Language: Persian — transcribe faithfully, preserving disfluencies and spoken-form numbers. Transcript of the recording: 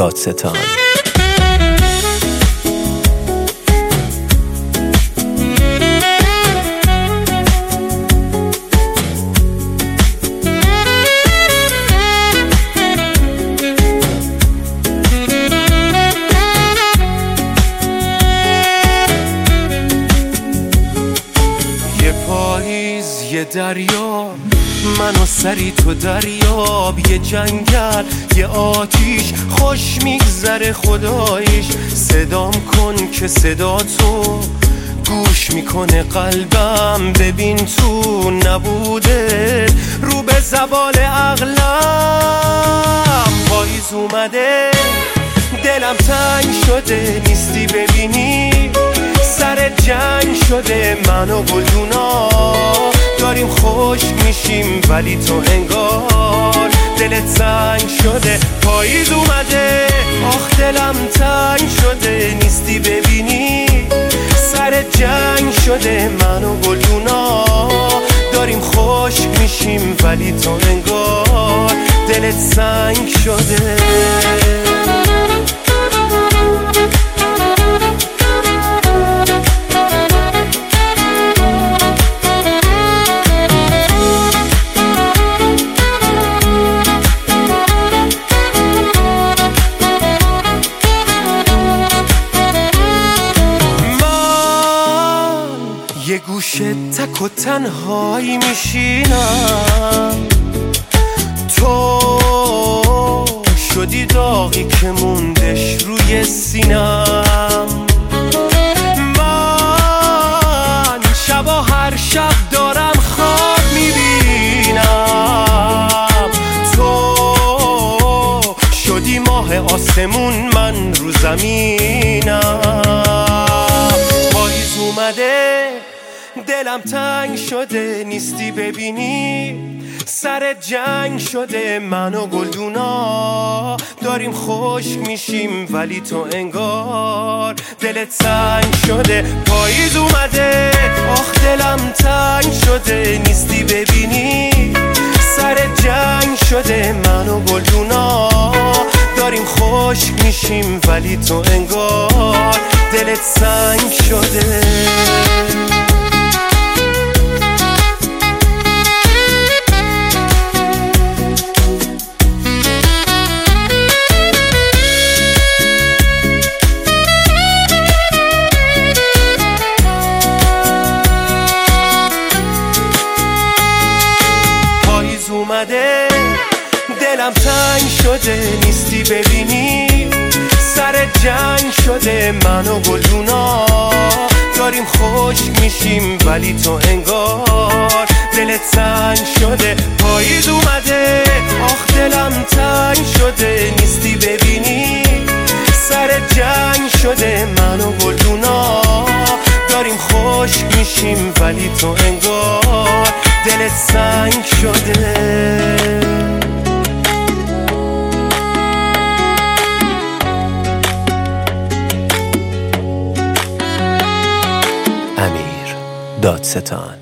دادستان. یه دریا من و سری تو دریاب، یه جنگل یه آتیش خوش میگذره خداییش. صدام کن که صدا تو گوش میکنه قلبم، ببین تو نبوده رو به زوال عقلم. پاییز اومده دلم تنگ شده، نیستی ببینی سر جنگ شده. من و گلدونا داریم خوش میشیم ولی تو انگار دلت سنگ شده. پاییز اومده آخ دلم تنگ شده، نیستی ببینی سر جنگ شده. من و گلدونا داریم خوش میشیم ولی تو انگار دلت سنگ شده. یه گوشه تک و تنهایی میشینم، تو شدی داغی که موندش روی سینم. من شبا هر شب دارم خواب میبینم، تو شدی ماه آسمون من رو زمینم. پاییز اومده دلم تنگ شده، نیستی ببینی سر جنگ شده. من و گلدونا داریم خوش میشیم ولی تو انگار دلت سنگ شده. پاییز اومده آخ دلم تنگ شده، نیستی ببینی سر جنگ شده. من و گلدونا داریم خوش میشیم ولی تو انگار دلت سنگ شده. اومده دلم تنگ شده، نیستی ببینی سر جنگ شده. من و گلدونا داریم خوش میشیم ولی تو انگار دلت سنگ شده. پاییز اومده آخ دلم تنگ شده، نیستی ببینی سر جنگ شده. من و گلدونا داریم خوش میشیم ولی تو انگار دلت سنگ شده. امیر دادستان.